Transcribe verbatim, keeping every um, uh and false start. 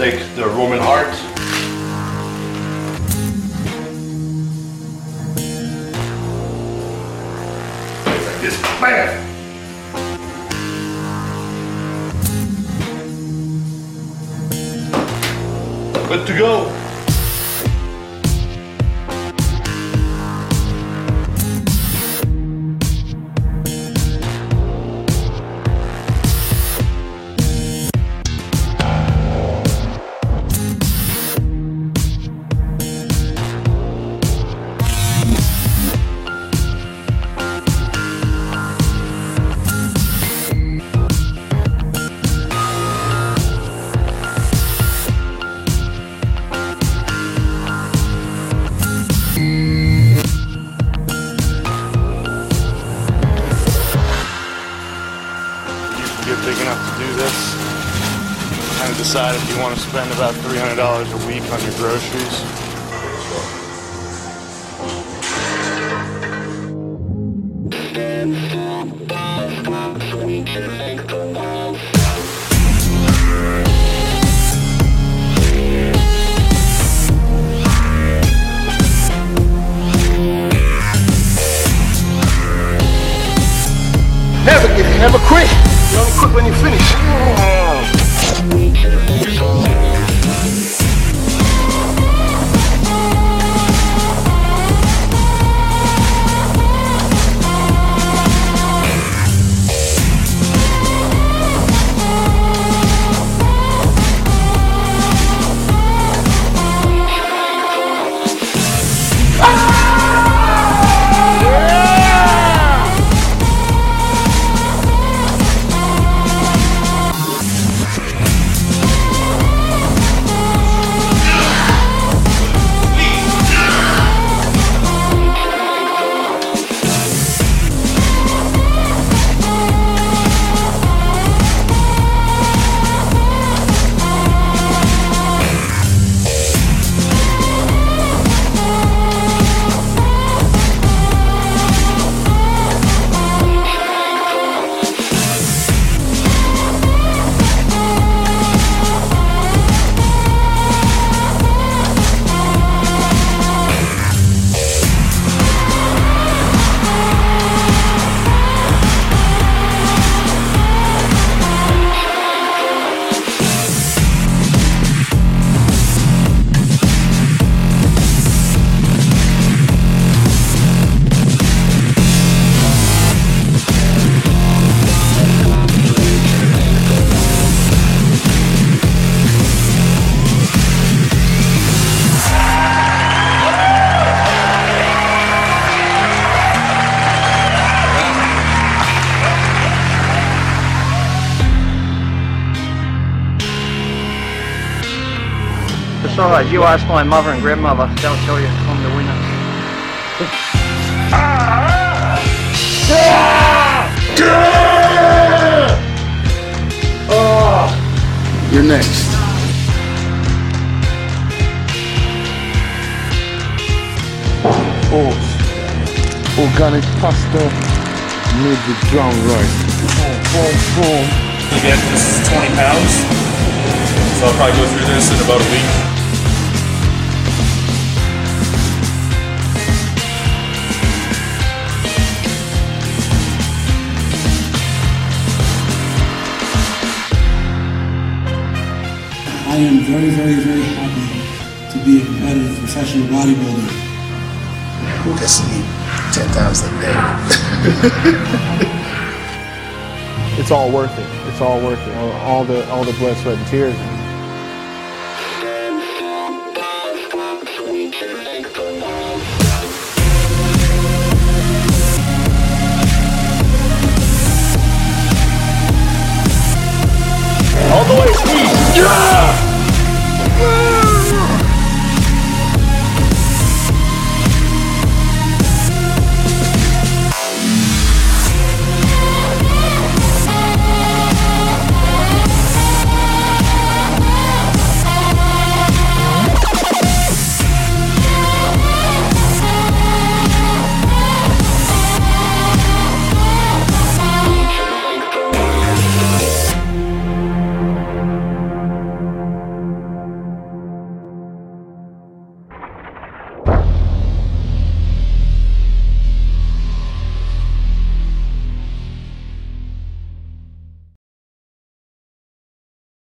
take the Roman heart. Like this, bam! Good to go. Get big enough to do this, kind of decide if you want to spend about three hundred dollars a week on your groceries. Never give in, never quit. You only quit when you finish. Besides, you ask my mother and grandmother, they'll tell you I'm the winner. Oh, you're next. Oh, organic pasta made with brown rice. Boom, boom, boom. Again, this is twenty pounds, so I'll probably go through this in about a week. I am very, very, very happy to be a competitive professional bodybuilder. Who can sleep ten times a day? It's all worth it. It's all worth it. All, all the all the blood, sweat, and tears. All the way, Steve! Yeah!